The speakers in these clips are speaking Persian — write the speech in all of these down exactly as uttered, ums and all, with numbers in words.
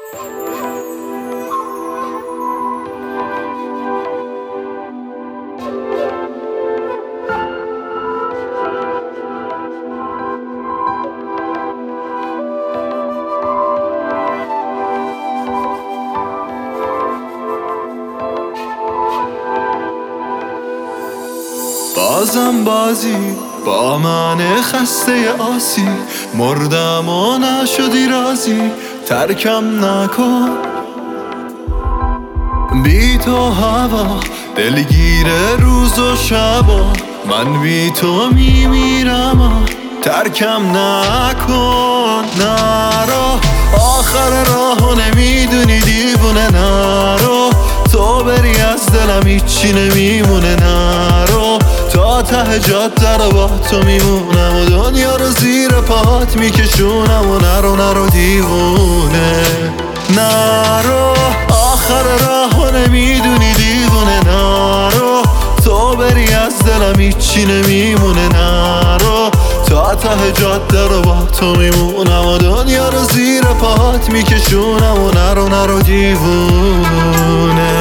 بازم بازی با من خسته آسی، مردم و نشدی رازی، ترکم نکن. بی تو هوا دلگیر روز و شبا، من بی تو میمیرم، ترکم نکن. نرو آخر راهو نمیدونی دیوونه، نرو تو بری از دلم هیچی نمیمونه. نرو تا ته جاده رو با تو میمونم و دنیا رو زیر پاهات میکشونم. و نرو نرو دیوونه، نرو آخر راهو نمیدونی دیوونه. نرو تو بری از دلم هیچی نمیمونه. نرو تا ته جاده رو با تو میمونم و دنیا رو زیر پاهات میکشونم. و نرو نرو دیوونه.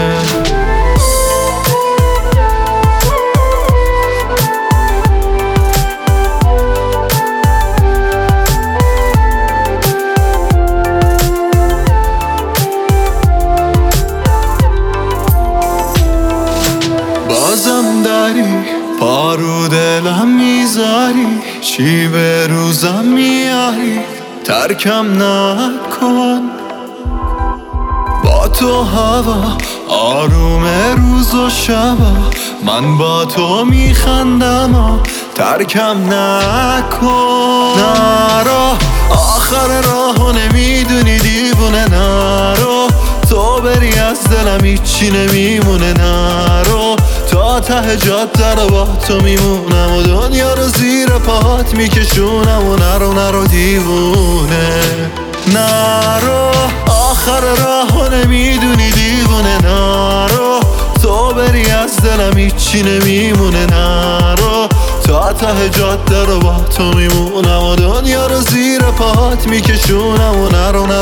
بازم داری پارو دلم میذاری، چی به روزم میاری، ترکم نکن. با تو هوا آروم روز و شبا، من با تو میخندم، ترکم نکن. نرو آخر راهو نمیدونی دیوونه، نرو تو بری از دلم هیچی نمیمونه. نرو تا ته جاده رو با تو میمونم و دنیا رو زیر پاهات میکشونم. و نرو نرو دیوونه، نرو آخر راهو نمیدونی دیوونه. نرو تو بری از دلم هیچی نمیمونه. نرو تا ته جاده رو با تو میمونم و دنیا رو زیر پاهات میکشونم. و نرو نرو